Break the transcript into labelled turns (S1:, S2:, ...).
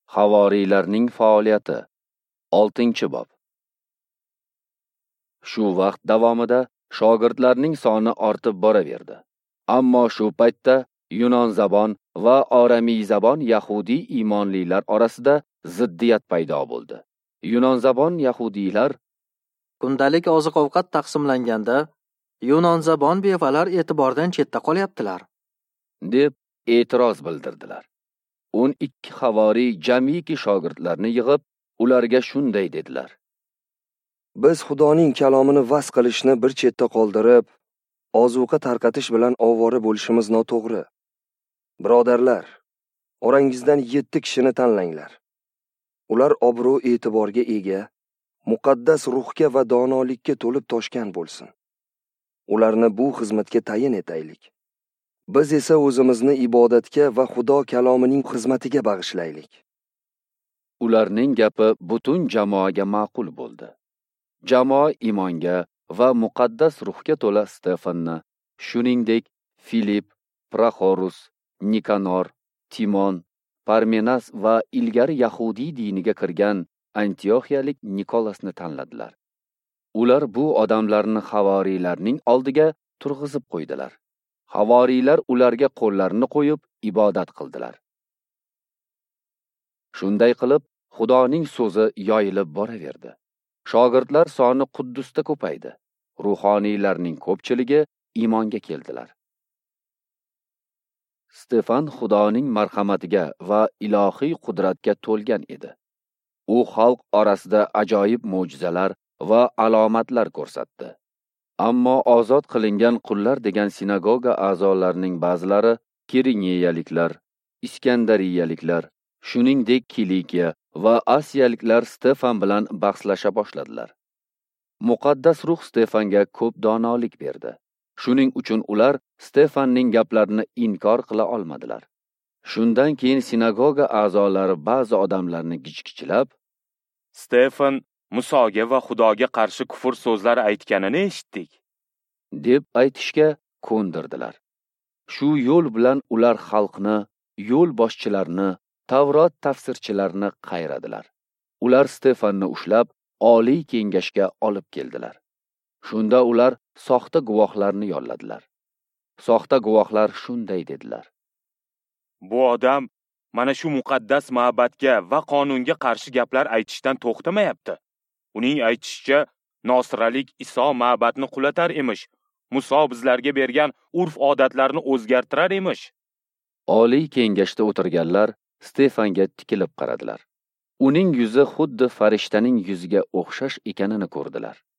S1: Havoriylarning faoliyati. 6-bob. Shu vaqt davomida shogirdlarning soni ortib boraverdi. Ammo shu paytda yunon zabon va oramiy zabon yahudiy iymonlilar orasida ziddiyat paydo bo'ldi. Yunon zabon yahudiylar
S2: kundalik oziq-ovqat taqsimlanganda yunon zabon bevalar e'tibordan chetda qolyaptilar
S1: deb e'tiroz bildirdilar. 12 havoriy jamiki shogirdlarni yig'ib, ularga shunday dedilar:
S3: Biz Xudoning kalomini vas qilishni bir chetda qoldirib, ozuqa tarqatish bilan ovora bo'lishimiz noto'g'ri. Birodarlar, orangizdan 7 kishini tanlanglar. Ular obro' e'tiborga ega, muqaddas ruhga va donolikka to'lib toshgan bo'lsin. Ularni bu xizmatga tayin etaylik. Biz esa o'zimizni ibodatga va Xudo kalomining xizmatiga bag'ishlaylik.
S1: Ularning gapi butun jamoaga ma'qul bo'ldi. Jamoa iymonga va muqaddas ruhga to'la Stefanni, shuningdek Filip, Proxorus, Nikanor, Timon, Parmenas va ilgari yahudiy diniga kirgan Antioxiyalik Nikolasni tanladilar. Ular bu odamlarni havoriylarning oldiga turg'izib qo'ydilar. Havoriylar ularga qo'llarini qo'yib ibodat qildilar. Shunday qilib, Xudoning so'zi yoyilib boraverdi. Shogirdlar soni Quddusda ko'paydi. Ruhoniylarning ko'pchiligi iymonga keldilar. Stefan Xudoning marhamatiga va ilohiy qudratga to'lgan edi. U xalq orasida ajoyib mo'jizalar va alomatlar ko'rsatdi. Ammo ozod qilingan qullar degan sinagoga a'zolarining ba'zilari Kiriniyaliklar, Iskandariyaliklar, shuningdek Kilikiya va Asiyaliklar Stefan bilan bahslasha boshladilar. Muqaddas ruh Stefanga ko'p donolik berdi. Shuning uchun ular Stefanning gaplarini inkor qila olmadilar. Shundan keyin sinagoga a'zolari ba'zi odamlarni gichkichlab,
S4: Stefan Musoga va Xudoga qarshi kufr so'zlar aytganini eshitdik,
S1: deb aytishga ko'ndirdilar. Shu yo'l bilan ular xalqni, yo'l boshchilarini, Tavrot tafsirchilarini qayradilar. Ular Stefanni ushlab, oliy kengashga olib keldilar. Shunda ular soxta guvohlarni yolladilar. Soxta guvohlar shunday dedilar:
S4: bu odam mana shu muqaddas ma'batga va qonunga qarshi gaplar aytishdan to'xtamayapti. Uning aytishicha, Nosralik Iso ma'batni qulatar emish. Muso bizlarga bergan urf-odatlarni o'zgartirar emish.
S1: Oliy kengashda o'tirganlar Stefanga tikilib qaradilar. Uning yuzi xuddi farishtaning yuziga o'xshash ekanini ko'rdilar.